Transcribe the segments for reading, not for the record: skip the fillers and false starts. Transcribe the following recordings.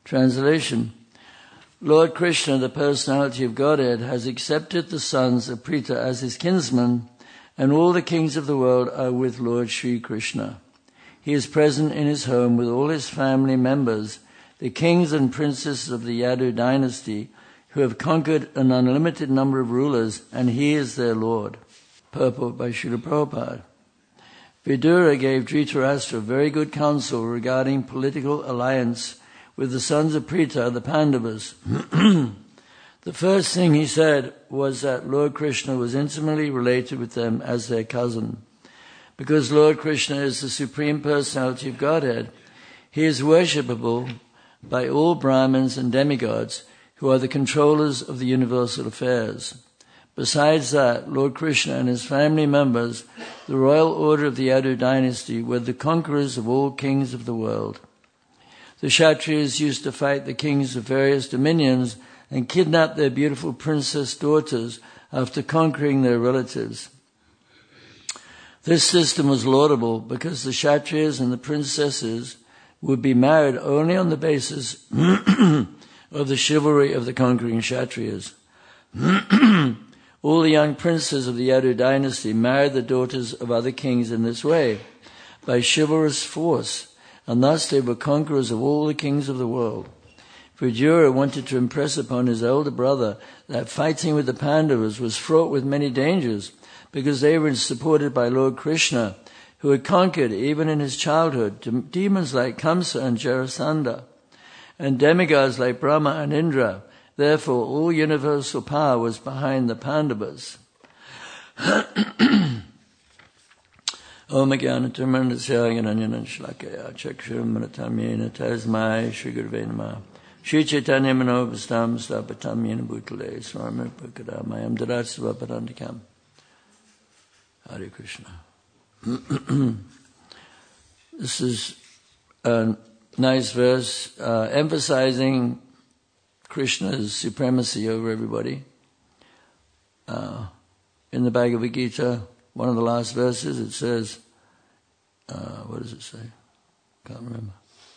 Translation. Lord Krishna, the personality of Godhead, has accepted the sons of Pritha as his kinsmen, and all the kings of the world are with Lord Sri Krishna. He is present in his home with all his family members, the kings and princes of the Yadu dynasty, who have conquered an unlimited number of rulers, and he is their Lord. Purport by Srila Prabhupada. Vidura gave Dhritarashtra very good counsel regarding political alliance with the sons of Pritha, the Pandavas. The first thing he said was that Lord Krishna was intimately related with them as their cousin. Because Lord Krishna is the Supreme Personality of Godhead, he is worshipable by all Brahmins and demigods who are the controllers of the universal affairs. Besides that, Lord Krishna and his family members, the royal order of the Yadu dynasty, were the conquerors of all kings of the world. The Kshatriyas used to fight the kings of various dominions and kidnap their beautiful princess daughters after conquering their relatives. This system was laudable because the Kshatriyas and the princesses would be married only on the basis of the chivalry of the conquering Kshatriyas. All the young princes of the Yadu dynasty married the daughters of other kings in this way, by chivalrous force, and thus they were conquerors of all the kings of the world. Vidura wanted to impress upon his elder brother that fighting with the Pandavas was fraught with many dangers, because they were supported by Lord Krishna, who had conquered, even in his childhood, demons like Kamsa and Jarasandha, and demigods like Brahma and Indra. Therefore, all universal power was behind the Pandavas. Om Jnana-Tirmandasya Gyananjana-Shlakaya Chakshuram-Manatam-Yena Tasmai Shri-Gurave Namah Shri Chaitanya Manobhastam Stapatam Yena Bhutale Swami Prakadamayam Daratsava Parandikam. Hare Krishna. This is a nice verse emphasizing Krishna's supremacy over everybody. In the Bhagavad Gita, one of the last verses, it says, what does it say? Can't remember.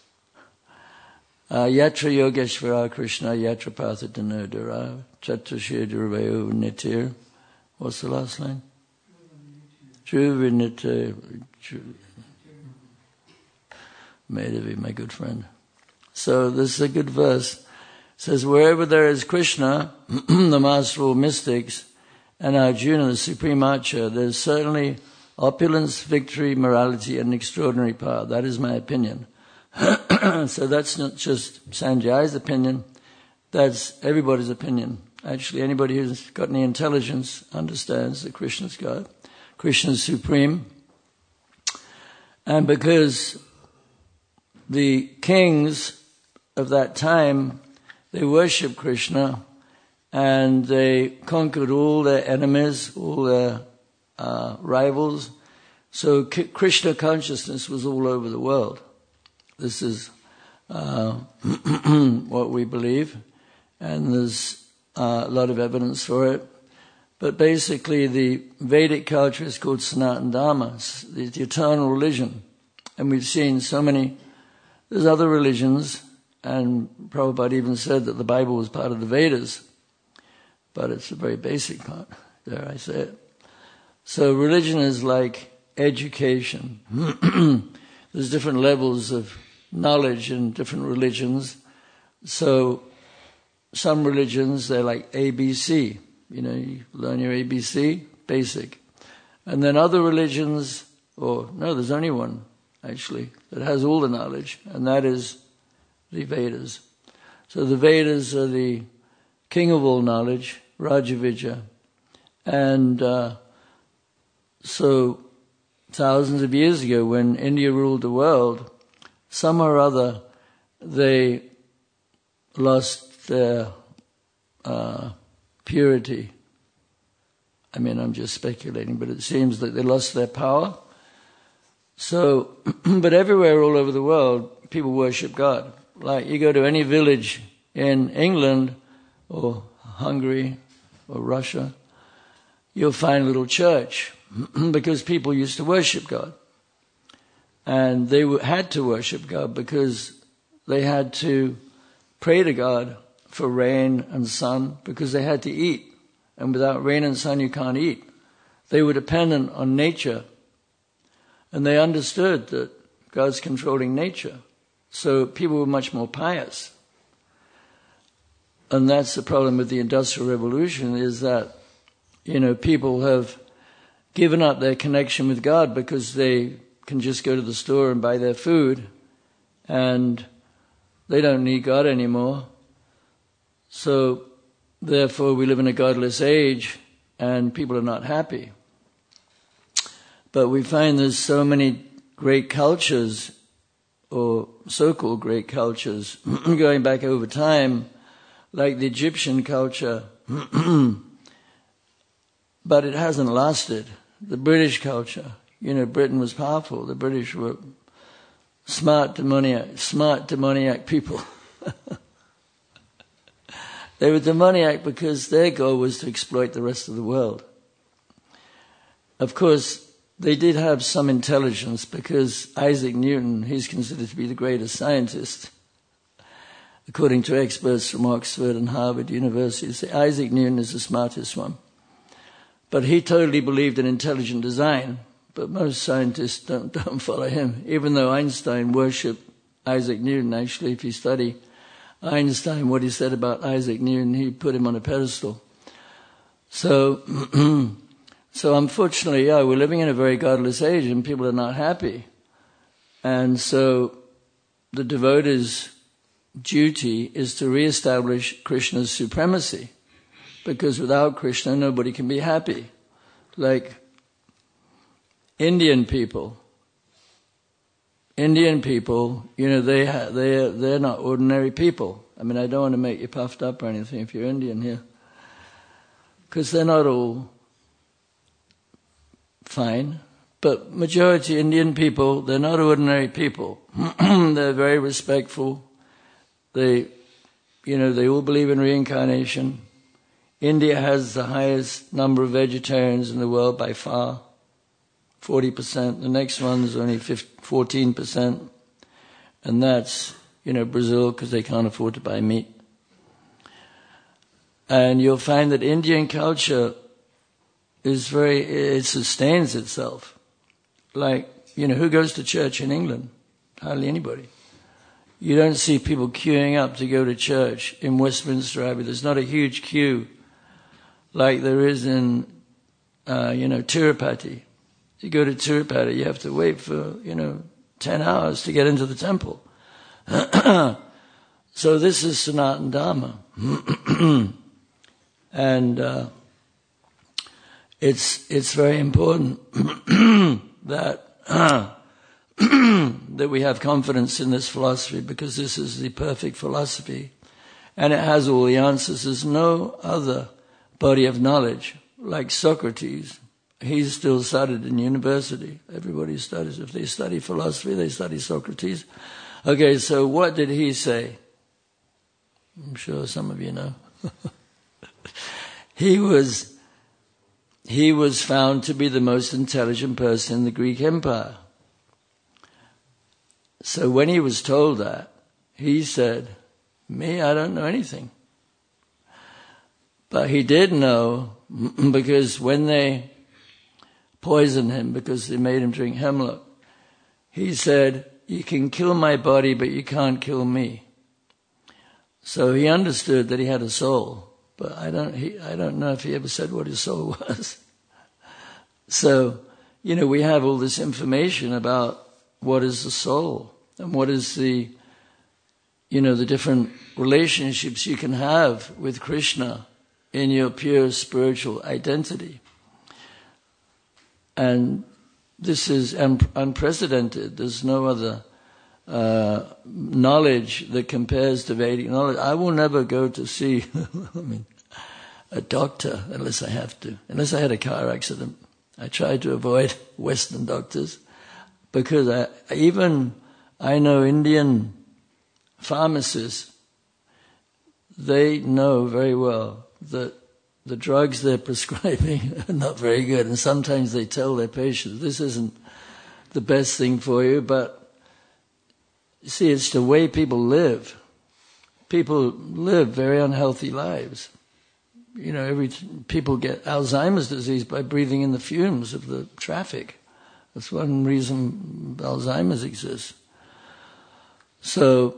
Yatra Yogeshvara Krishna Yatra Partha Dhanodara Chatrashir Durvayo Nitir. What's the last line? Dhruvinita. Madhavi, my good friend. So this is a good verse. It says, wherever there is Krishna, the master of all mystics, and Arjuna, the supreme archer, there's certainly opulence, victory, morality, and extraordinary power. That is my opinion. So that's not just Sanjay's opinion, that's everybody's opinion. Actually, anybody who's got any intelligence understands that Krishna's God. Krishna's supreme. And because the kings of that time, they worshiped Krishna, and they conquered all their enemies, all their rivals. So Krishna consciousness was all over the world. This is what we believe, and there's a lot of evidence for it. But basically the Vedic culture is called Sanatana Dharma, the eternal religion. And we've seen so many, there's other religions, and Prabhupada even said that the Bible was part of the Vedas. But it's a very basic part, dare I say it. So religion is like education. There's different levels of knowledge in different religions. So some religions, they're like ABC. You know, you learn your ABC, basic. And then other religions, there's only one, actually, that has all the knowledge, and that is the Vedas. So the Vedas are the king of all knowledge, Rajavijja. And so thousands of years ago, when India ruled the world, somehow or other they lost their purity. I mean, I'm just speculating, but it seems that they lost their power. So, but everywhere all over the world, people worship God. Like you go to any village in England or Hungary or Russia, you'll find a little church because people used to worship God. And they had to worship God because they had to pray to God for rain and sun because they had to eat. And without rain and sun, you can't eat. They were dependent on nature. And they understood that God's controlling nature. So people were much more pious. And that's the problem with the Industrial Revolution, is that, people have given up their connection with God because they can just go to the store and buy their food, and they don't need God anymore. So, therefore, we live in a godless age, and people are not happy. But we find there's so many great cultures, or so-called great cultures, going back over time, like the Egyptian culture, but it hasn't lasted. The British culture, Britain was powerful. The British were smart demoniac people. They were demoniac because their goal was to exploit the rest of the world. Of course, they did have some intelligence because Isaac Newton, he's considered to be the greatest scientist. According to experts from Oxford and Harvard University, Isaac Newton is the smartest one. But he totally believed in intelligent design, but most scientists don't follow him, even though Einstein worshipped Isaac Newton. Actually, if you study Einstein, what he said about Isaac Newton, he put him on a pedestal. So unfortunately, we're living in a very godless age and people are not happy. And so the devotee's duty is to reestablish Krishna's supremacy, because without Krishna, nobody can be happy. Like Indian people, they're not ordinary people. I mean, I don't want to make you puffed up or anything if you're Indian here, because they're not all fine. But majority Indian people, they're not ordinary people. They're very respectful. They all believe in reincarnation. India has the highest number of vegetarians in the world by far, 40%. The next one's only 14%. And that's, Brazil, because they can't afford to buy meat. And you'll find that Indian culture it sustains itself. Like, who goes to church in England? Hardly anybody. You don't see people queuing up to go to church in Westminster Abbey. There's not a huge queue like there is in, Tirupati. You go to Tirupati, you have to wait for, 10 hours to get into the temple. So this is Sanatana Dharma. And it's very important that that we have confidence in this philosophy, because this is the perfect philosophy and it has all the answers. There's no other body of knowledge like Socrates. He's still studied in university. Everybody studies. If they study philosophy, they study Socrates. Okay, so what did he say? I'm sure some of you know. He was found to be the most intelligent person in the Greek Empire. So when he was told that, he said, "Me, I don't know anything." But he did know, because when they poisoned him, because they made him drink hemlock, he said, "You can kill my body, but you can't kill me." So he understood that he had a soul, but I don't know if he ever said what his soul was. So, we have all this information about what is the soul and what is the different relationships you can have with Krishna in your pure spiritual identity. And this is unprecedented. There's no other knowledge that compares to Vedic knowledge. I will never go to see a doctor unless I have to, unless I had a car accident. I try to avoid Western doctors, because I know Indian pharmacists, they know very well that the drugs they're prescribing are not very good, and sometimes they tell their patients, this isn't the best thing for you, but you see, it's the way people live. people live very unhealthy lives. People get Alzheimer's disease by breathing in the fumes of the traffic. That's one reason Alzheimer's exists. So,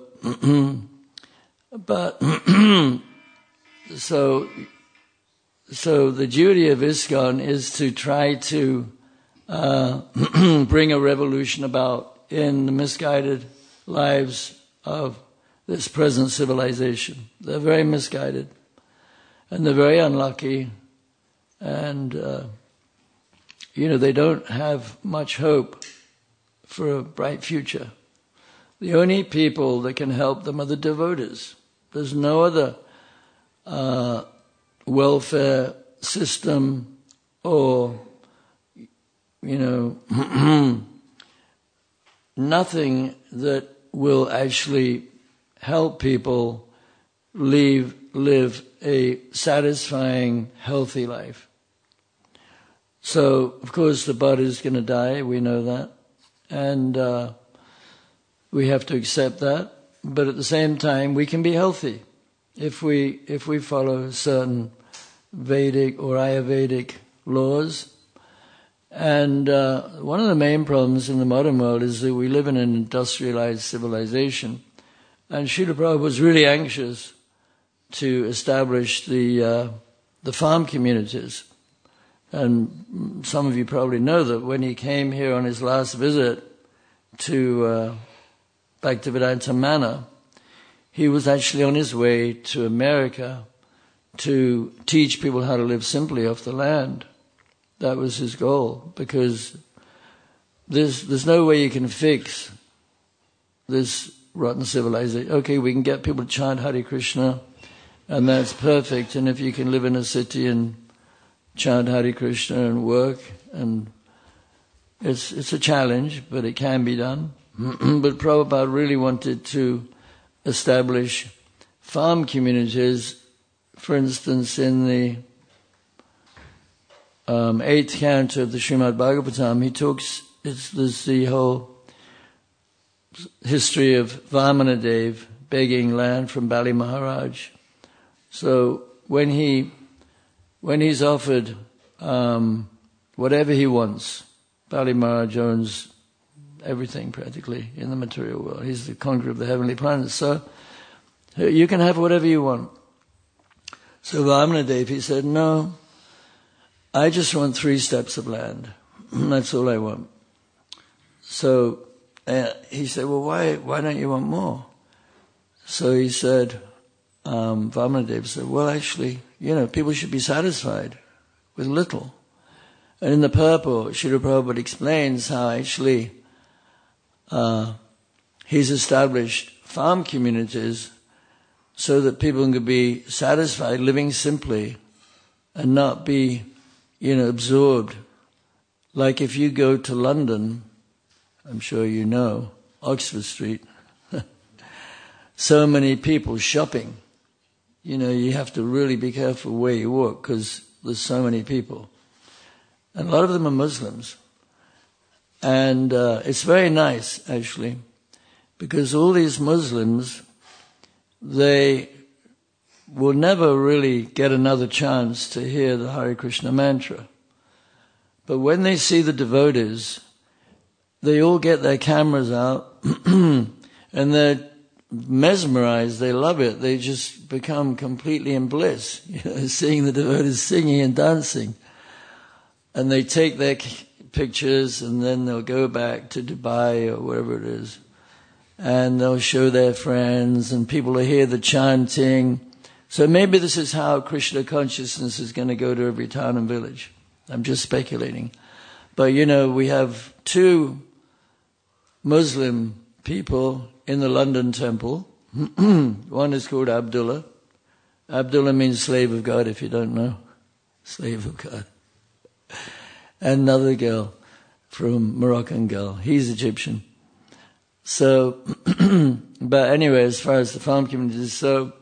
so the duty of ISKCON is to try to bring a revolution about in the misguided lives of this present civilization. They're very misguided, and they're very unlucky, and they don't have much hope for a bright future. The only people that can help them are the devotees. There's no other welfare system or, nothing that will actually help people live a satisfying, healthy life. So, of course, the body is going to die, we know that, and we have to accept that. But at the same time, we can be healthy if we follow certain Vedic or Ayurvedic laws. And one of the main problems in the modern world is that we live in an industrialized civilization. And Srila Prabhupada was really anxious to establish the farm communities. And some of you probably know that when he came here on his last visit to Bhaktivedanta Manor, he was actually on his way to America to teach people how to live simply off the land. That was his goal, because there's no way you can fix this rotten civilization. Okay, we can get people to chant Hare Krishna, and that's perfect. And if you can live in a city and chant Hare Krishna and work, and it's a challenge, but it can be done. But Prabhupada really wanted to establish farm communities. For instance, in the 8th canto of the Srimad Bhagavatam, he talks, there's the whole history of Vamanadev begging land from Bali Maharaj. So when he's offered whatever he wants, Bali Maharaj owns everything practically in the material world. He's the conqueror of the heavenly planets. So you can have whatever you want. So Vamanadev, he said, no, I just want 3 steps of land. That's all I want. So he said, well, why don't you want more? So he said, Vamanadev said, well, actually, people should be satisfied with little. And in the purport, Srila Prabhupada explains how actually he's established farm communities so that people can be satisfied living simply and not be, absorbed. Like if you go to London, I'm sure you know, Oxford Street, so many people shopping. You have to really be careful where you walk because there's so many people. And a lot of them are Muslims. And it's very nice, actually, because all these Muslims, they will never really get another chance to hear the Hare Krishna mantra. But when they see the devotees, they all get their cameras out and they're mesmerized, they love it, they just become completely in bliss, seeing the devotees singing and dancing. And they take their pictures and then they'll go back to Dubai or wherever it is. And they'll show their friends and people will hear the chanting. So maybe this is how Krishna consciousness is going to go to every town and village. I'm just speculating. But we have 2 Muslim people in the London temple. One is called Abdullah. Abdullah means slave of God, if you don't know. Slave of God. And another girl Moroccan girl. He's Egyptian. So, but anyway, as far as the farm communities, so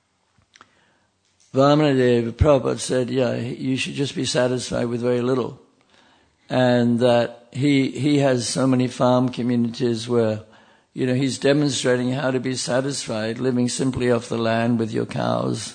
Vamanadev, Prabhupada said, you should just be satisfied with very little. And that he has so many farm communities where, he's demonstrating how to be satisfied living simply off the land with your cows.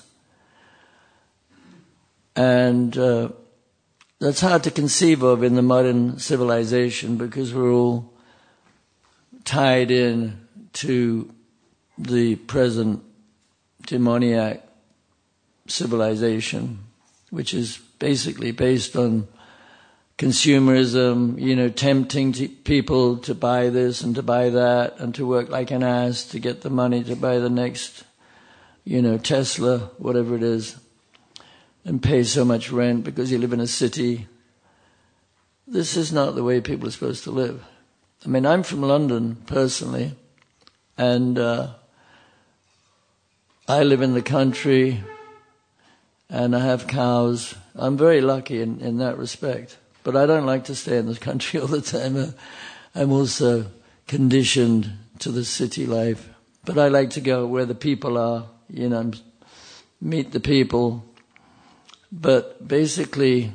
And that's hard to conceive of in the modern civilization because we're all tied in to the present demoniac civilization, which is basically based on consumerism, tempting people to buy this and to buy that and to work like an ass to get the money to buy the next, Tesla, whatever it is, and pay so much rent because you live in a city. This is not the way people are supposed to live. I mean, I'm from London personally, and I live in the country and I have cows. I'm very lucky in that respect. But I don't like to stay in the country all the time. I'm also conditioned to the city life. But I like to go where the people are, meet the people. But basically,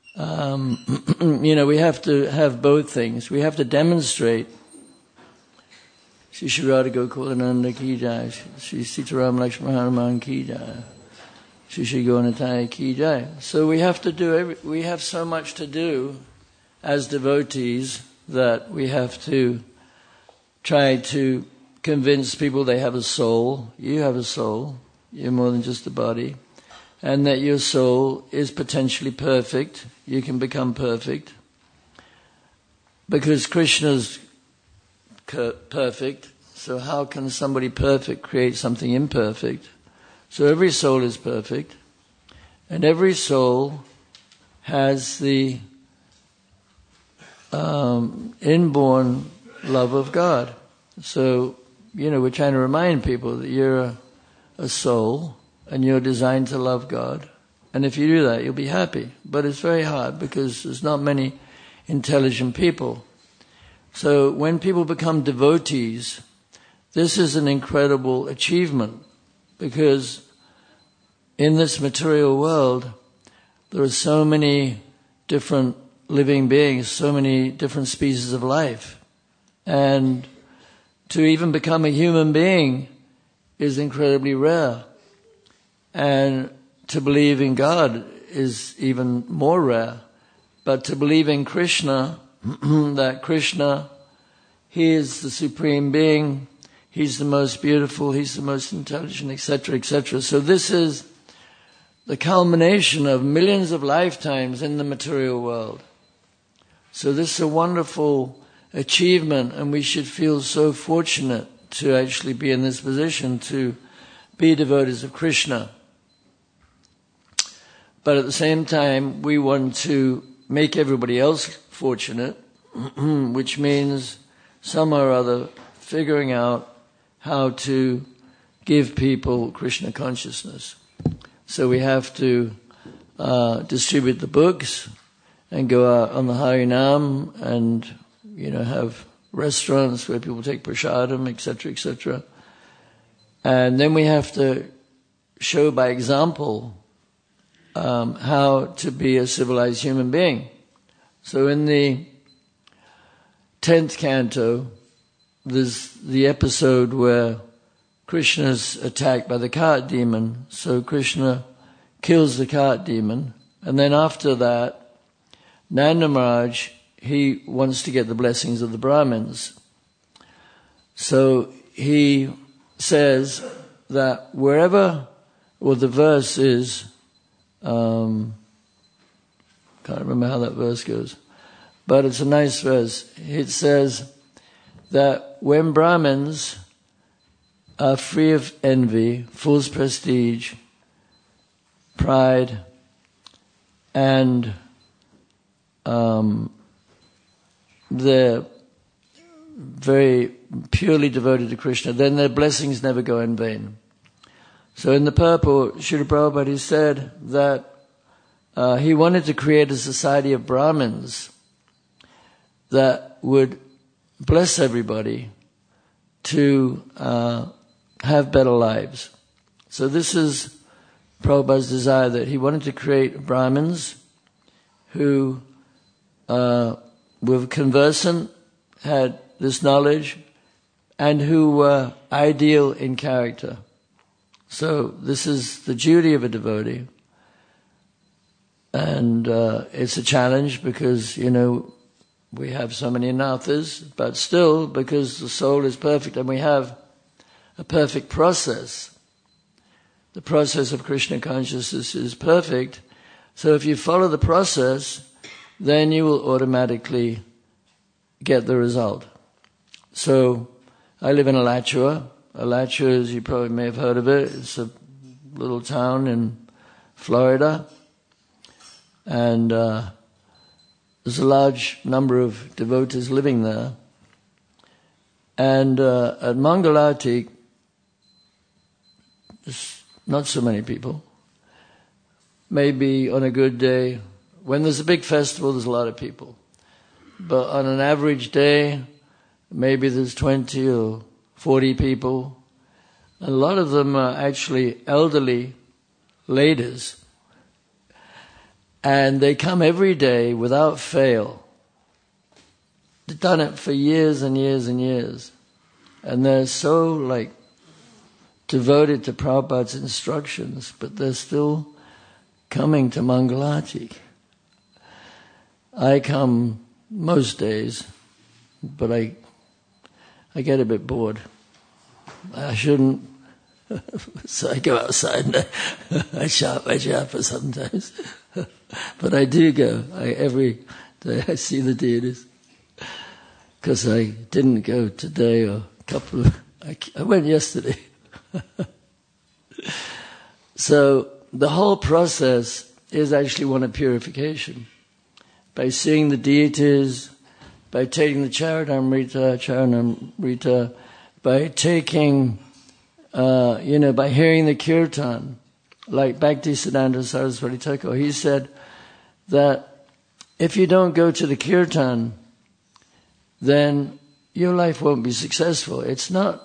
we have to have both things. We have to demonstrate. Shri Shri Radha Gokulananda ki jai, Shri Sitaram Lakshmana Hanuman ki jai, Shri Shri Gauranitai ki jai. So we have to we have so much to do as devotees that we have to try to convince people they have a soul. You have a soul. You're more than just a body. And that your soul is potentially perfect. You can become perfect. Because Krishna's perfect, so how can somebody perfect create something imperfect? So every soul is perfect, and every soul has the inborn love of God. So, we're trying to remind people that you're a soul, and you're designed to love God. And if you do that, you'll be happy. But it's very hard because there's not many intelligent people. So when people become devotees, this is an incredible achievement because in this material world, there are so many different living beings, so many different species of life. And to even become a human being is incredibly rare. And to believe in God is even more rare. But to believe in Krishna, that Krishna, He is the Supreme Being, He's the most beautiful, He's the most intelligent, etc., etc. So this is the culmination of millions of lifetimes in the material world. So this is a wonderful achievement, and we should feel so fortunate to actually be in this position to be devotees of Krishna. But at the same time, we want to make everybody else fortunate, which means somehow or other figuring out how to give people Krishna consciousness. So we have to distribute the books and go out on the Harinam and, have restaurants where people take prasadam, etc., etc. And then we have to show by example how to be a civilized human being. So in the 10th canto, there's the episode where Krishna is attacked by the cart demon. So Krishna kills the cart demon. And then after that, Nanda Maharaj, he wants to get the blessings of the Brahmins. So he says that wherever, the verse is, can't remember how that verse goes, but it's a nice verse. It says that when Brahmins are free of envy, false prestige, pride, and they're very purely devoted to Krishna, then their blessings never go in vain. So in the purport, Srila Prabhupada said that he wanted to create a society of Brahmins that would bless everybody to have better lives. So this is Prabhupada's desire, that he wanted to create Brahmins who were conversant, had this knowledge, and who were ideal in character. So this is the duty of a devotee. And it's a challenge because, we have so many anathas, but still, because the soul is perfect and we have a perfect process, the process of Krishna consciousness is perfect. So if you follow the process, then you will automatically get the result. So I live in Alachua. Alachua, as you probably may have heard of it, it's a little town in Florida. And there's a large number of devotees living there. And at Mangalati, there's not so many people. Maybe on a good day, when there's a big festival, there's a lot of people. But on an average day, maybe there's 20 or 40 people. A lot of them are actually elderly ladies. And they come every day without fail. They've done it for years and years and years. And they're so devoted to Prabhupada's instructions, but they're still coming to Mangalati. I come most days, but I get a bit bored. I shouldn't. So I go outside and I chapper sometimes. But I do go. Every day I see the deities. Because I didn't go today or I went yesterday. So the whole process is actually one of purification. By seeing the deities, by taking the Charanamrita, by taking, by hearing the kirtan, like Bhaktisiddhanta Saraswati Thakur, he said that if you don't go to the kirtan, then your life won't be successful. It's not,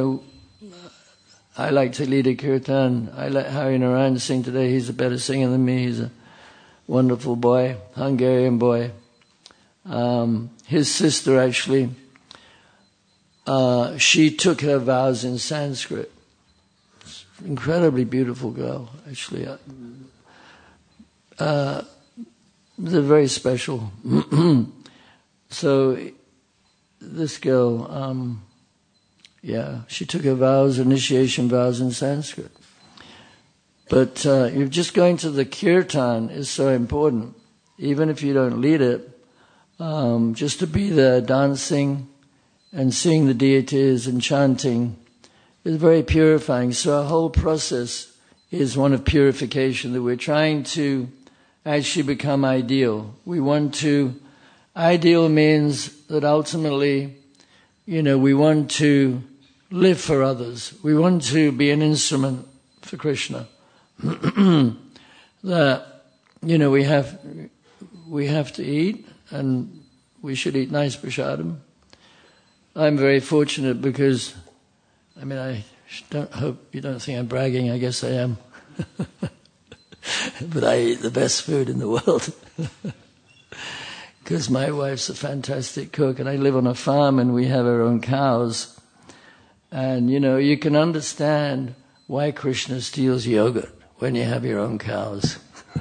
I like to lead a kirtan. I let Hari Narayan sing today. He's a better singer than me. He's a wonderful boy, Hungarian boy. His sister actually, she took her vows in Sanskrit. Incredibly beautiful girl, actually. They're very special. So this girl, she took her vows, initiation vows in Sanskrit. But you're just going to the kirtan is so important. Even if you don't lead it, just to be there dancing and seeing the deities and chanting is very purifying. So our whole process is one of purification, that we're trying to actually become ideal. Ideal means that ultimately, we want to live for others. We want to be an instrument for Krishna. That, we have to eat, and we should eat nice prasadam. I'm very fortunate because, I hope you don't think I'm bragging, I guess I am. But I eat the best food in the world. Because my wife's a fantastic cook, and I live on a farm and we have our own cows. And, you can understand why Krishna steals yogurt when you have your own cows.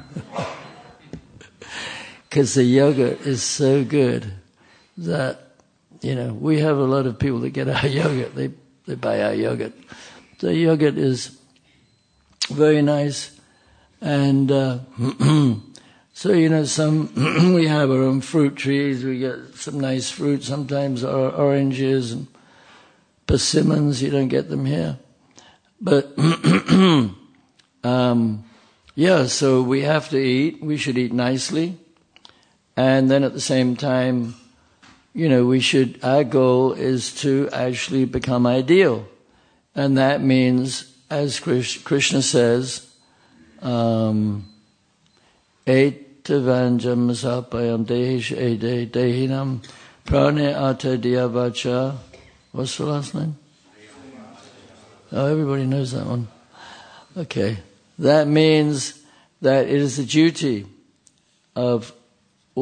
Because the yogurt is so good that, we have a lot of people that get our yogurt. They buy our yogurt. The yogurt is very nice. And so, we have our own fruit trees. We get some nice fruit, sometimes oranges and persimmons. You don't get them here. But, so we have to eat. We should eat nicely. And then at the same time, our goal is to actually become ideal. And that means, as Krishna says, Etavanjam sapayam dehinam prane ata diyavacha. What's the last name? Oh, everybody knows that one. Okay. That means that it is the duty of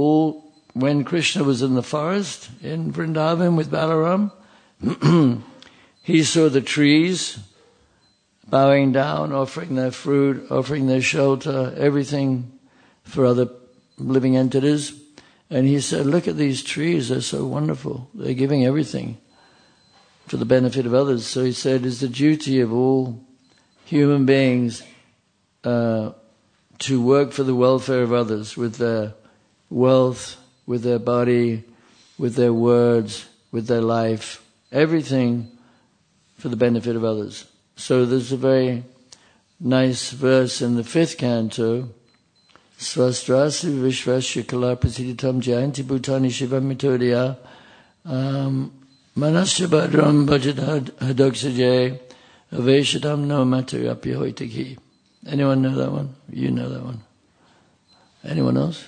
when Krishna was in the forest in Vrindavan with Balaram, he saw the trees bowing down, offering their fruit, offering their shelter, everything for other living entities. And he said, look at these trees, they're so wonderful. They're giving everything for the benefit of others. So he said, it's the duty of all human beings to work for the welfare of others with their wealth, with their body, with their words, with their life, everything for the benefit of others. So there's a very nice verse in the 5th canto, Svastrasi Vishvasya Kala Prasiditam Jayanti Bhutani Shiva Mitodya Manasya Bhadram Bhajad Hadoksaje Aveshadam No Matarapya Hoitaki. Anyone know that one? You know that one. Anyone else?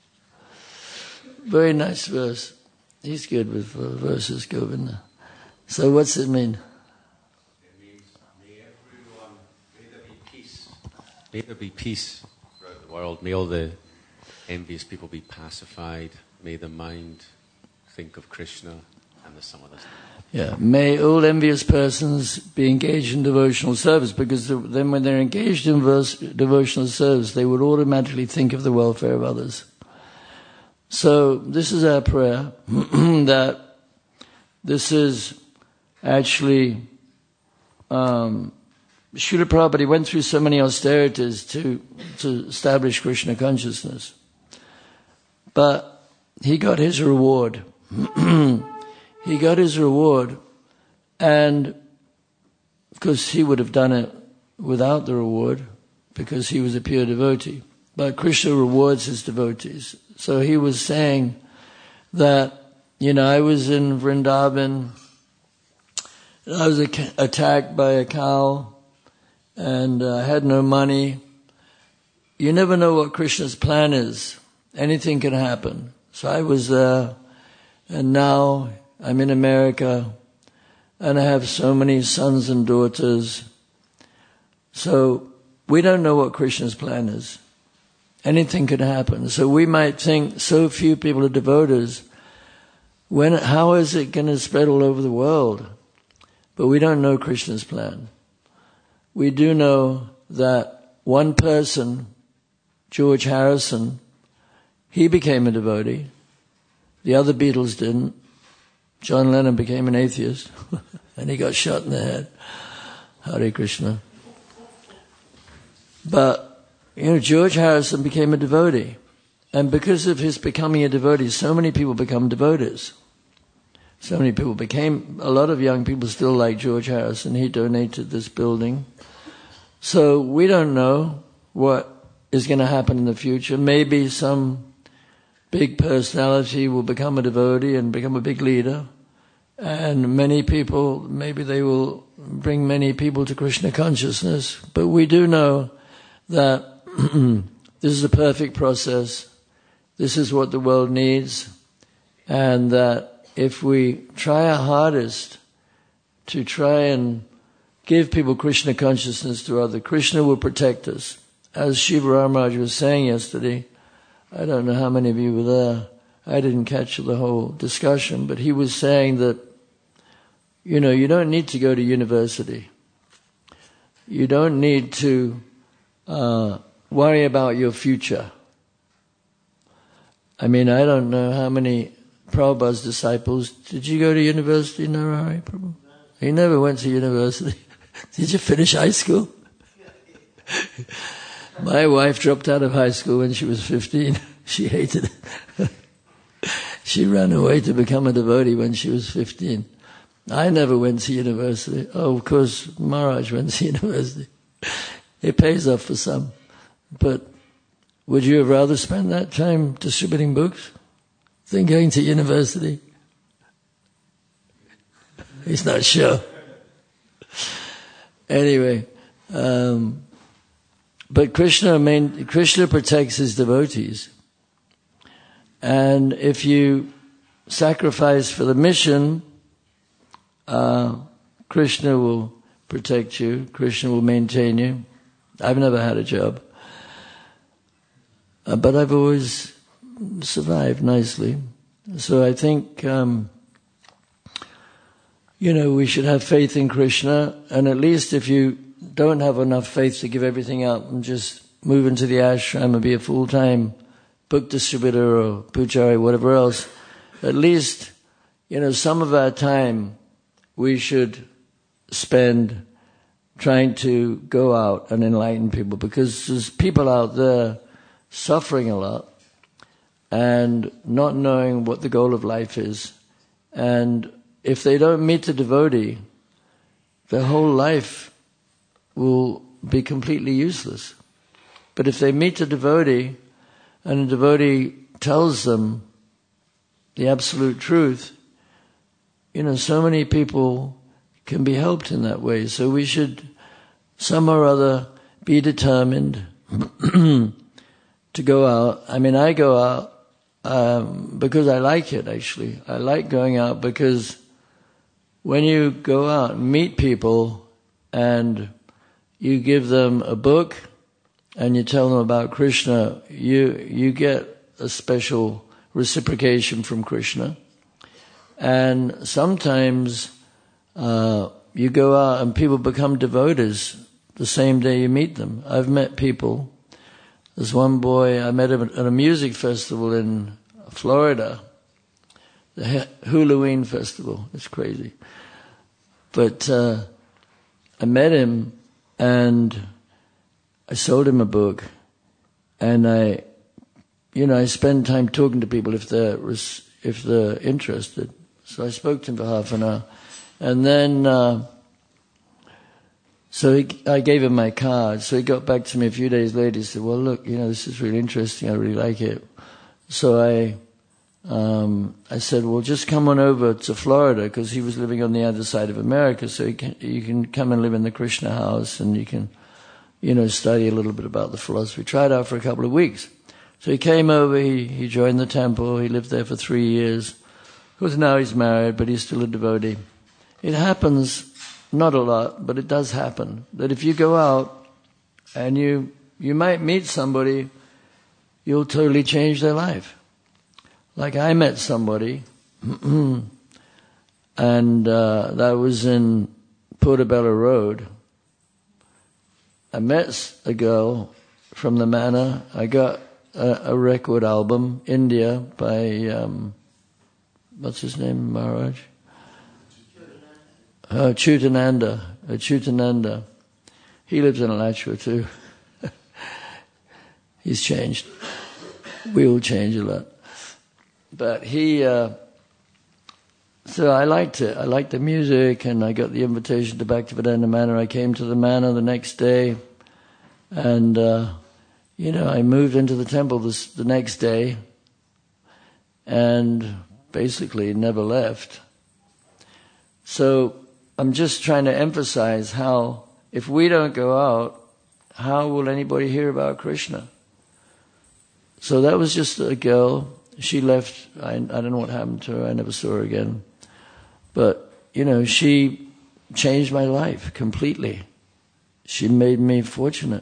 Very nice verse. He's good with verses, Govinda. So what's it mean? It means, may there be peace. May there be peace throughout the world. May all the envious people be pacified. May the mind think of Krishna and the some others. Yeah, may all envious persons be engaged in devotional service, because then when they're engaged in devotional service, they would automatically think of the welfare of others. So this is our prayer, that this is actually, Srila Prabhupada went through so many austerities to establish Krishna consciousness. But he got his reward. He got his reward, and of course he would have done it without the reward because he was a pure devotee. But Krishna rewards his devotees. So he was saying that, I was in Vrindavan, I was attacked by a cow, and I had no money. You never know what Krishna's plan is. Anything can happen. So I was there, and now I'm in America, and I have so many sons and daughters. So we don't know what Krishna's plan is. Anything could happen. So we might think so few people are devotees. How is it going to spread all over the world? But we don't know Krishna's plan. We do know that one person, George Harrison, he became a devotee. The other Beatles didn't. John Lennon became an atheist and he got shot in the head. Hare Krishna. But, George Harrison became a devotee. And because of his becoming a devotee, so many people become devotees. So many people a lot of young people still like George Harrison. He donated this building. So we don't know what is going to happen in the future. Maybe some big personality will become a devotee and become a big leader. And many people, maybe they will bring many people to Krishna consciousness. But we do know that this is a perfect process. This is what the world needs. And that if we try our hardest to try and give people Krishna consciousness to others, Krishna will protect us. As Shiva Ramaraj was saying yesterday, I don't know how many of you were there. I didn't catch the whole discussion, but he was saying that, you don't need to go to university. You don't need to worry about your future. I don't know how many Prabhupada's disciples. Did you go to university, Narari Prabhu? He never went to university. Did you finish high school? My wife dropped out of high school when she was 15. She hated it. She ran away to become a devotee when she was 15. I never went to university. Oh, of course, Maharaj went to university. It pays off for some. But would you have rather spent that time distributing books than going to university? He's not sure. Anyway, but Krishna protects his devotees. And if you sacrifice for the mission, Krishna will protect you. Krishna will maintain you. I've never had a job. But I've always survived nicely. So I think, we should have faith in Krishna, and at least if you don't have enough faith to give everything up and just move into the ashram and be a full-time book distributor or pujari, whatever else, at least, some of our time we should spend trying to go out and enlighten people, because there's people out there suffering a lot and not knowing what the goal of life is. And if they don't meet the devotee, their whole life will be completely useless. But if they meet the devotee, and the devotee tells them the absolute truth, so many people can be helped in that way. So we should, some or other, be determined to go out. I mean, I go out because I like it, actually. I like going out because when you go out and meet people and you give them a book and you tell them about Krishna, you get a special reciprocation from Krishna. And sometimes you go out and people become devotees the same day you meet them. I've met people. There's one boy, I met him at a music festival in Florida, the Halloween festival. It's crazy. But I met him and I sold him a book, and I spend time talking to people if they're interested. So I spoke to him for half an hour, and then I gave him my card. So he got back to me a few days later. He said, "Well, look, this is really interesting. I really like it." So I said, "Well, just come on over to Florida," because he was living on the other side of America. So you can come and live in the Krishna house, and you can, study a little bit about the philosophy. Try it out for a couple of weeks. So he came over, he joined the temple, he lived there for 3 years. Of course, now he's married, but he's still a devotee. It happens, not a lot, but it does happen, that if you go out and you might meet somebody, you'll totally change their life. Like I met somebody, and that was in Portobello Road. I met a girl from the manor. I got a record album, India, by, what's his name, Maharaj? Chutananda. He lives in Alachua too. He's changed. We all change a lot. But so I liked it. I liked the music, and I got the invitation to Bhaktivedanta Manor. I came to the manor the next day, and I moved into the temple the next day, and basically never left. So I'm just trying to emphasize how, if we don't go out, how will anybody hear about Krishna? So that was just a girl. She left. I don't know what happened to her. I never saw her again. But, she changed my life completely. She made me fortunate.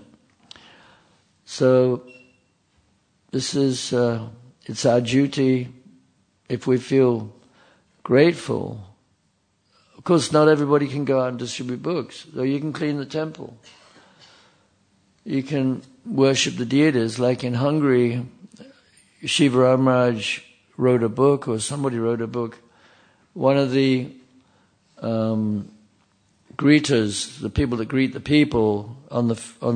So this is, it's our duty, if we feel grateful. Of course, not everybody can go out and distribute books. So you can clean the temple. You can worship the deities. Like in Hungary, Shiva Ramraj wrote a book, or somebody wrote a book. One of the greeters, the people that greet the people on the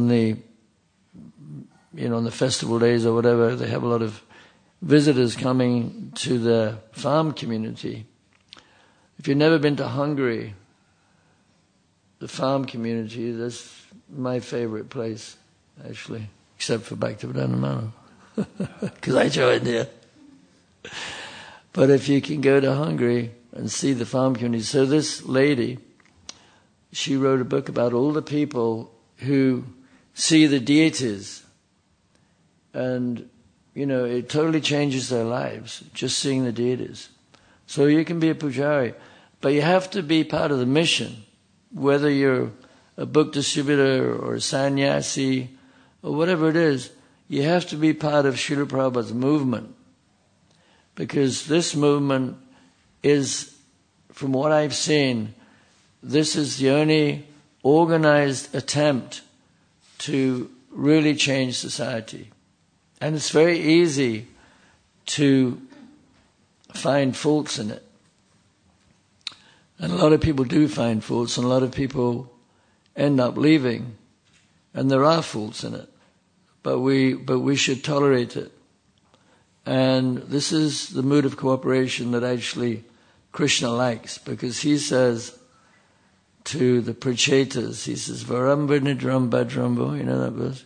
festival days or whatever, they have a lot of visitors coming to the farm community. If you've never been to Hungary, the farm community, that's my favorite place, actually, except for Bhaktivedanta Manor, because I joined here. But if you can go to Hungary and see the farm community. So this lady, she wrote a book about all the people who see the deities, and it totally changes their lives, just seeing the deities. So you can be a pujari, but you have to be part of the mission, whether you're a book distributor or a sannyasi or whatever it is. You have to be part of Srila Prabhupada's movement, because this movement is from what I've seen, this is the only organized attempt to really change society. And it's very easy to find faults in it. And a lot of people do find faults, and a lot of people end up leaving. And there are faults in it. But we should tolerate it. And this is the mood of cooperation that actually Krishna likes, because he says to the Prachetas, he says, Varamba Nidram Bhadrambo, you know that verse?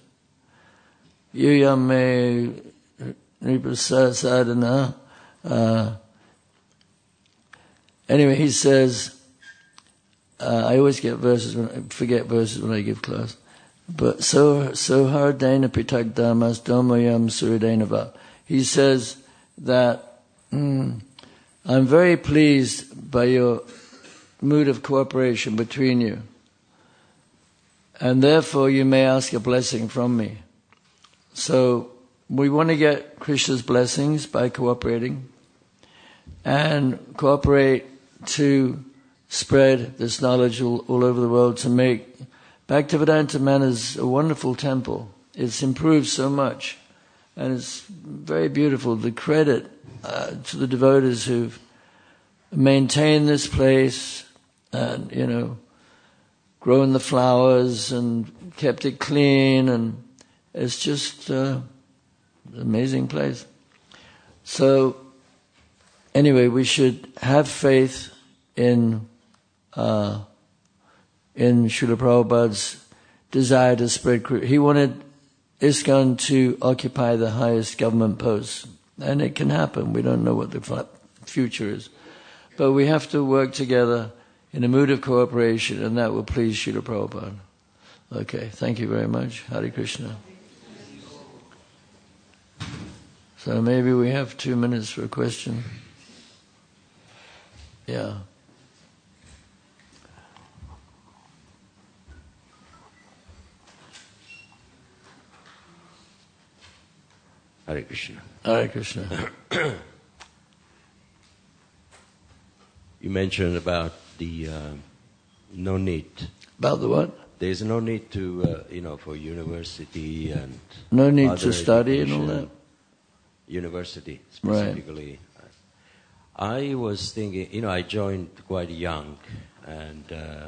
Yuyame Nipasadana. Anyway, he says, I always forget verses when I give class. But so hardena pitak damas domayam suridenava. He says that I'm very pleased by your mood of cooperation between you, and therefore you may ask a blessing from me. So we want to get Krishna's blessings by cooperating, and cooperate to spread this knowledge all over the world, to make Bhaktivedanta Manor is a wonderful temple. It's improved so much, and it's very beautiful. The credit to the devotees who've maintained this place and, grown the flowers and kept it clean, and it's just an amazing place. So, anyway, we should have faith in Srila Prabhupada's desire to spread. He wanted ISKCON to occupy the highest government posts, and it can happen. We don't know what the future is, but we have to work together in a mood of cooperation, and that will please Srila Prabhupada. Okay, thank you very much. Hare Krishna. So maybe we have 2 minutes for a question. Yeah. Hare Krishna. Hare Krishna. You mentioned about the no need. About the what? There's no need to, for university and no need to study and all that. University specifically. Right. I was thinking, I joined quite young, and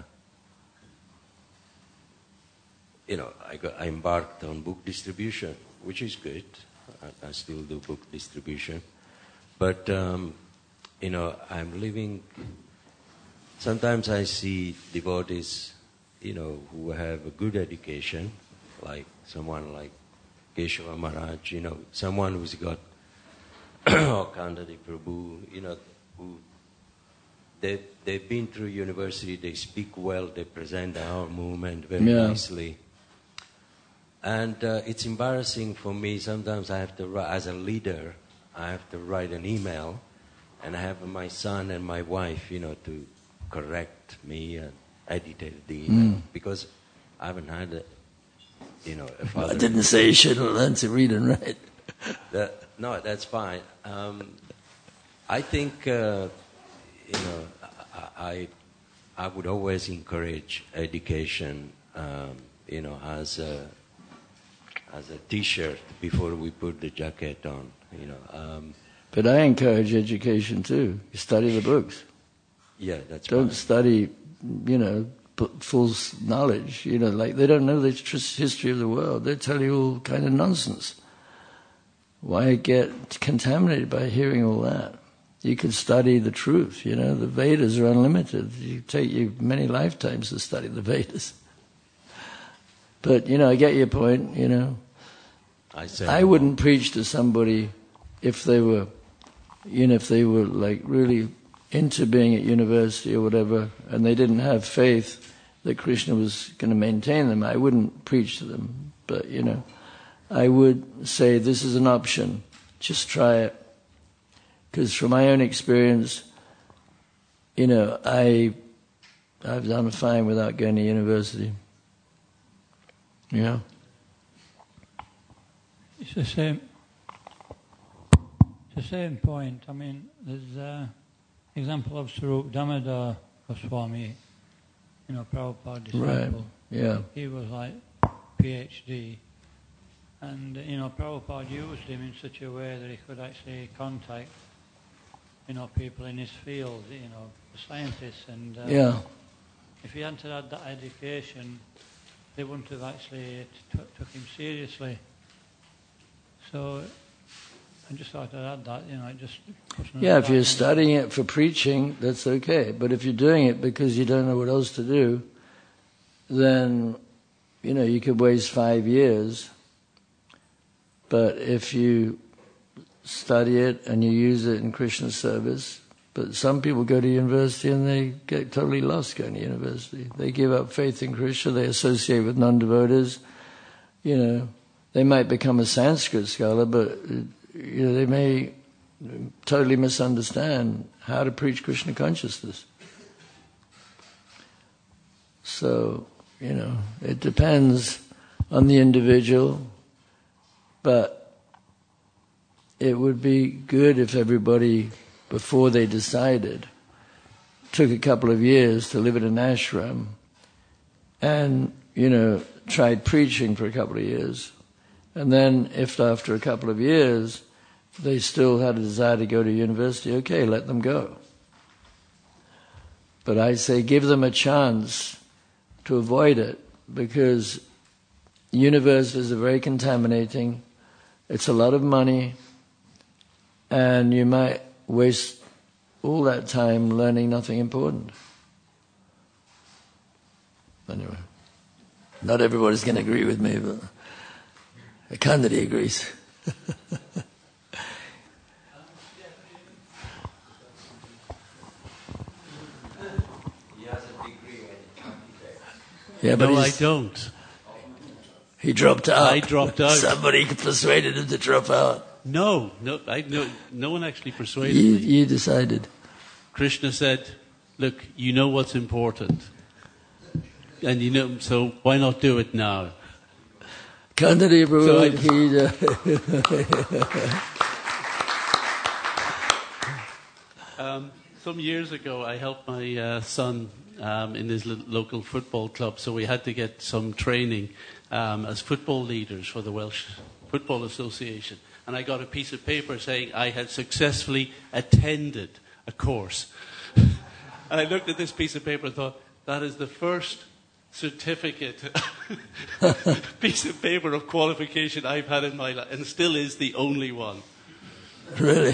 I embarked on book distribution, which is good. I still do book distribution, but I'm living. Sometimes I see devotees, who have a good education, like someone like Keshava Maharaj, someone who's got Kandadi Prabhu, who they've been through university, they speak well, they present our movement very nicely. And it's embarrassing for me. Sometimes I have to write, as a leader, I have to write an email, and I have my son and my wife, to correct me and edited the email, because I haven't had a father. I didn't say you shouldn't learn to read and write. No, that's fine. I think, I would always encourage education, as a T-shirt before we put the jacket on, But I encourage education too. You study the books. Yeah, that's Don't fine. study, full knowledge. Like they don't know the history of the world. They tell you all kind of nonsense. Why get contaminated by hearing all that? You could study the truth. The Vedas are unlimited. You take you many lifetimes to study the Vedas. But I get your point. I wouldn't preach to somebody if they were, like really into being at university or whatever, and they didn't have faith that Krishna was going to maintain them. I wouldn't preach to them, but I would say this is an option. Just try it, because from my own experience, I've done fine without going to university. Yeah. It's the same point. I mean, there's example of Swarup Damodar Goswami, Prabhupada disciple. Right, yeah. He was like PhD. And, Prabhupada used him in such a way that he could actually contact, people in his field, the scientists. And if he hadn't had that education, they wouldn't have actually took him seriously. So I just thought I'd add that, it just... Yeah, if you're studying it for preaching, that's okay. But if you're doing it because you don't know what else to do, then, you could waste 5 years. But if you study it and you use it in Krishna service, but some people go to university and they get totally lost going to university. They give up faith in Krishna, they associate with non-devotees. They might become a Sanskrit scholar, but they may totally misunderstand how to preach Krishna consciousness. So, it depends on the individual. But it would be good if everybody, before they decided, took a couple of years to live at an ashram and, tried preaching for a couple of years. And then if after a couple of years they still had a desire to go to university, okay, let them go. But I say give them a chance to avoid it, because universities are very contaminating. It's a lot of money, and you might waste all that time learning nothing important. Anyway, not everybody's going to agree with me, but Kandari agrees. He has a degree in candidate. Yeah, but no, I don't. He dropped out. I dropped out. Somebody persuaded him to drop out. No one actually persuaded me. You decided. Krishna said, look, you know what's important. And so why not do it now? Kandari Some years ago, I helped my son in his local football club, so we had to get some training as football leaders for the Welsh Football Association. And I got a piece of paper saying I had successfully attended a course. And I looked at this piece of paper and thought, that is the first certificate, piece of paper of qualification I've had in my life, and still is the only one. Really?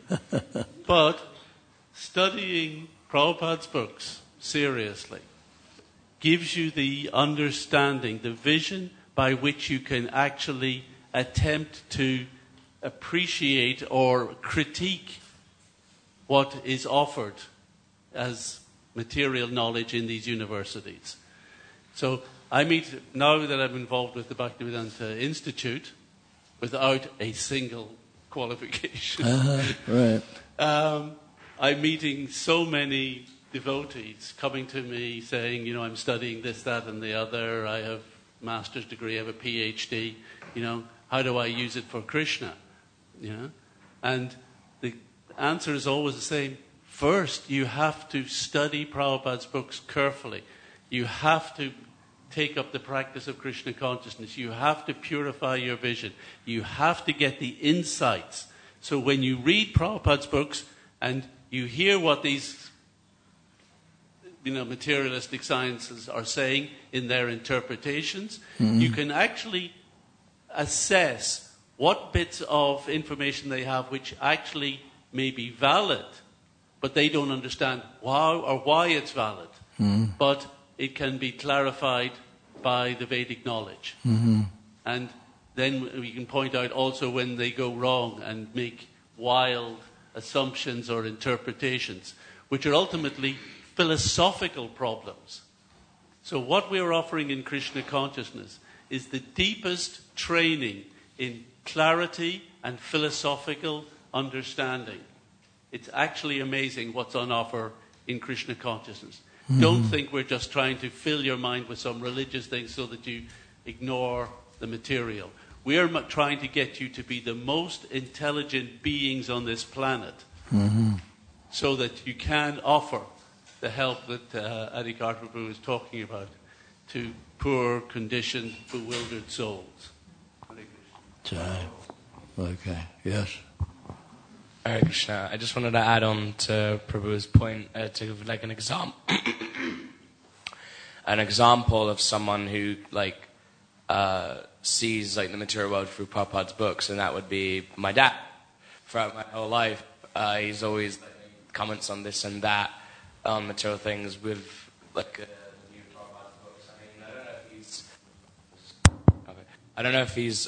But studying Prabhupada's books seriously gives you the understanding, the vision by which you can actually attempt to appreciate or critique what is offered as material knowledge in these universities. So I meet, now that I'm involved with the Bhaktivedanta Institute, without a single qualification. Right. I'm meeting so many devotees coming to me saying, I'm studying this, that, and the other. I have a master's degree, I have a PhD. How do I use it for Krishna? And the answer is always the same. First, you have to study Prabhupada's books carefully. You have to take up the practice of Krishna consciousness. You have to purify your vision. You have to get the insights. So when you read Prabhupada's books and you hear what these materialistic sciences are saying in their interpretations, you can actually assess what bits of information they have which actually may be valid, but they don't understand why it's valid. But it can be clarified by the Vedic knowledge. And then we can point out also when they go wrong and make wild assumptions or interpretations, which are ultimately philosophical problems. So what we're offering in Krishna consciousness is the deepest training in clarity and philosophical understanding. It's actually amazing what's on offer in Krishna consciousness. Don't think we're just trying to fill your mind with some religious things so that you ignore the material. We're trying to get you to be the most intelligent beings on this planet. so that you can offer the help that Adhikar Prabhu is talking about to poor, conditioned, bewildered souls. Okay, yes. Hare Krishna. I just wanted to add on to Prabhu's point to give like an example of someone who sees like the material world through Prabhupada's books, and that would be my dad. Throughout my whole life, he's always comments on this and that, on material things with like new Prabhupada's books. I mean, I don't know if he's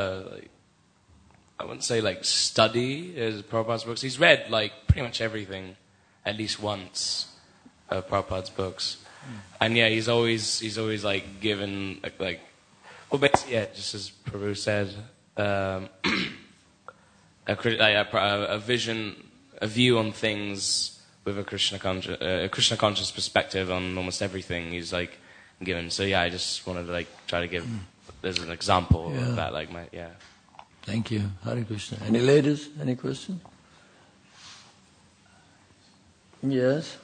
I wouldn't say like study his Prabhupada's books. He's read like pretty much everything at least once of Prabhupada's books. And yeah, he's always like given like well, basically, yeah, just as Prabhu said, a vision, a view on things with a Krishna conscious perspective on almost everything. He's like given. So yeah, I just wanted to like try to give there's an example of that. Like Thank you, Hare Krishna. Any ladies? Any questions? Yes.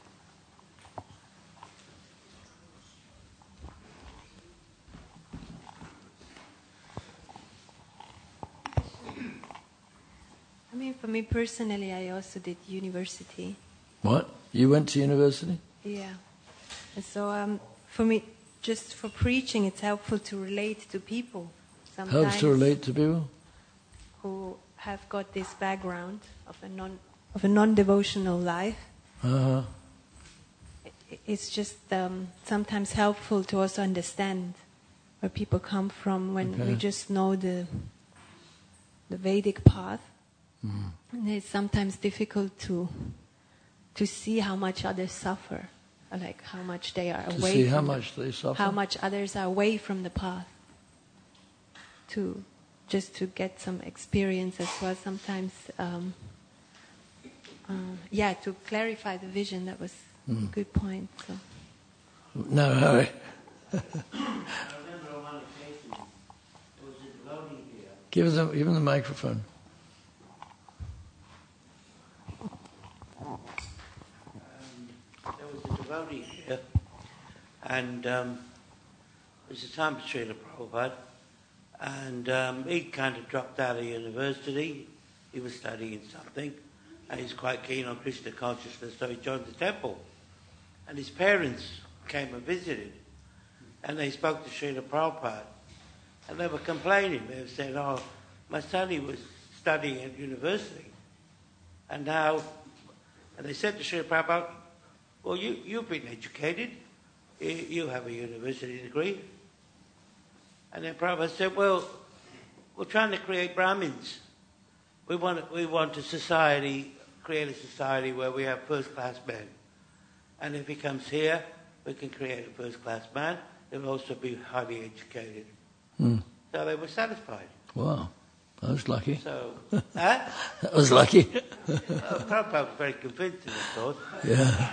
I mean, for me personally, I also did university. What? You went to university? Yeah. And so for me, just for preaching, it's helpful to relate to people. Sometimes Helps to relate to people? Who have got this background of a non-devotional life. Uh-huh. It's just sometimes helpful to also understand where people come from when we just know the Vedic path. And it's sometimes difficult to see how much others suffer, like how much they are away. To see how much they suffer. How much others are away from the path. To get some experience as well. Sometimes, to clarify the vision. That was a good point. So. No, Harry. I remember on one occasion, there was a devotee here. Give him the microphone. There was a devotee here, and it was the time of Srila Prabhupada, and he kind of dropped out of university. He was studying something, and he's quite keen on Krishna consciousness, so he joined the temple. And his parents came and visited, and they spoke to Srila Prabhupada, and they were complaining. They were saying, "Oh, my son, he was studying at university, and now," and they said to Srila Prabhupada, "Well, you've been educated, you have a university degree." And then Prabhupada said, "Well, we're trying to create Brahmins. We want a society, create a society where we have first-class men. And if he comes here, we can create a first-class man. He'll also be highly educated." So they were satisfied. Wow, I was lucky. So, I was lucky. Prabhupada was very convincing, of course. Yeah.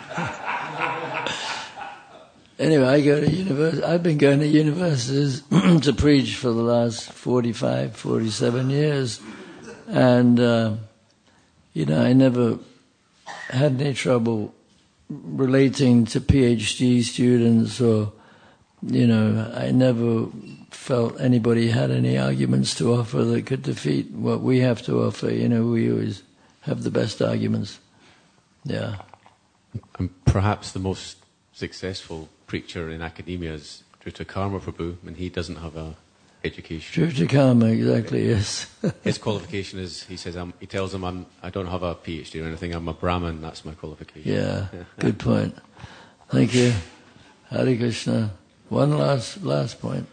Anyway, I go to university. I've been going to universities to preach for the last 45, 47 years. And, I never had any trouble relating to PhD students or, I never felt anybody had any arguments to offer that could defeat what we have to offer. We always have the best arguments. Yeah. And perhaps the most successful preacher in academia is Dhruta Karma Prabhu, and he doesn't have a education. Dhruta Karma, exactly, yes. His qualification is, he tells them, I don't have a PhD or anything, I'm a Brahmin, that's my qualification. Yeah, good point. Thank you. Hare Krishna. One last point.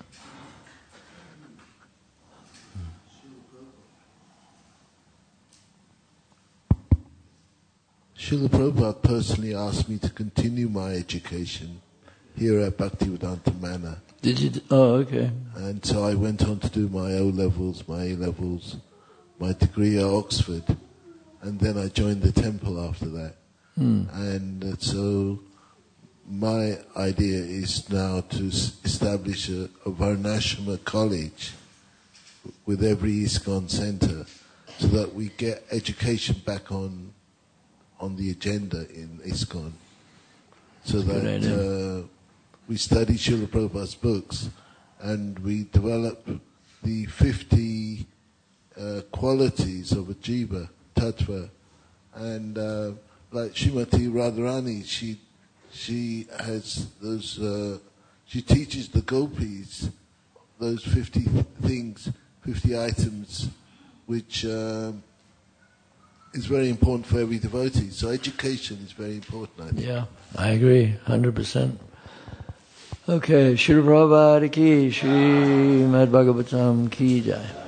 Srila Prabhupada personally asked me to continue my education here at Bhaktivedanta Manor. Did you? Oh, okay. And so I went on to do my O-levels, my A-levels, my degree at Oxford, and then I joined the temple after that. And so my idea is now to establish a Varnashrama college with every ISKCON center so that we get education back on on the agenda in ISKCON, so That's a good idea. that we study Srila Prabhupada's books and we develop the 50 qualities of a jiva, tattva, and like Srimati Radharani, she has those. She teaches the gopis those 50 things, 50 items, which is very important for every devotee. So education is very important, I think. Yeah, I agree, 100%. Okay, Srila Prabhupada ki, Srimad Bhagavatam ki jai.